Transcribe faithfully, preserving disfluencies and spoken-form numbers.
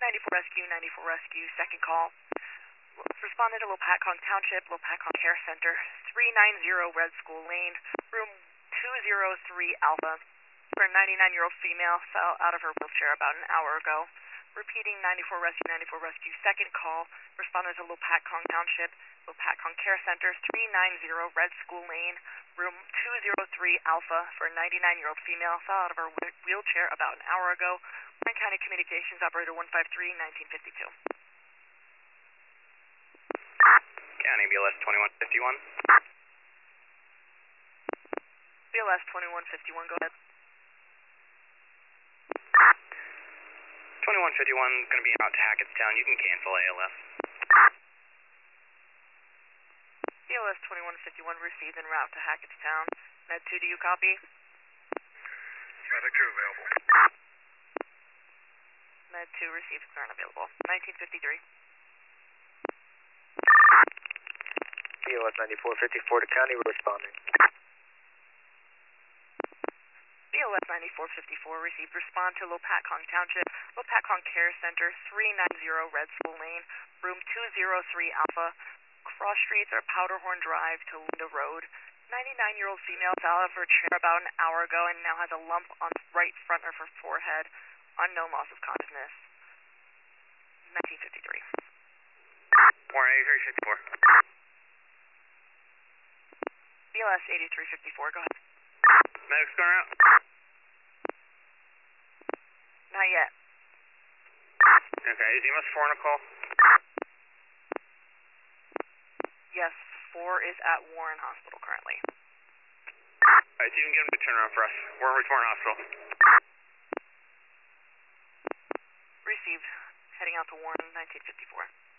ninety-four Rescue, ninety-four Rescue, second call. Responded to Lopatcong Township, Lopatcong Care Center, three ninety Red School Lane, room two oh three Alpha, for a ninety-nine-year-old female fell out of her wheelchair about an hour ago. Repeating ninety-four Rescue, ninety-four Rescue, second call. Responded to Lopatcong Township, Lopatcong Care Center, three ninety Red School Lane, room two oh three Alpha, for a ninety-nine-year-old female fell out of her wheelchair about an hour ago. Warren County Communications Operator one five three, nineteen fifty-two. County B L S twenty-one fifty-one. B L S twenty-one fifty-one, go ahead. twenty-one fifty-one, going to be out to Hackettstown. You can cancel A L S. B L S twenty-one fifty-one received en route to Hackettstown. Med two, do you copy? Medic two available. Med two received, current available. nineteen fifty-three. B L S ninety-four fifty-four to county, we're responding. B L S ninety-four fifty-four received, respond to Lopatcong Township, Lopatcong Care Center, three ninety Red School Lane, room two oh three Alpha. Cross streets are Powderhorn Drive to Linda Road. ninety-nine-year-old female fell out of her chair about an hour ago and now has a lump on the right front of her forehead. Unknown loss of consciousness. nineteen fifty-three. Warren eighty-three fifty-four. B L S eighty-three fifty-four, go ahead. Medic's going out? Not yet. Okay, is E M S four on a call? Yes, four is at Warren Hospital currently. Alright, so you can get him to turn around for us. Warren, which Warren Hospital? Received. Heading out to Warren, nineteen fifty-four.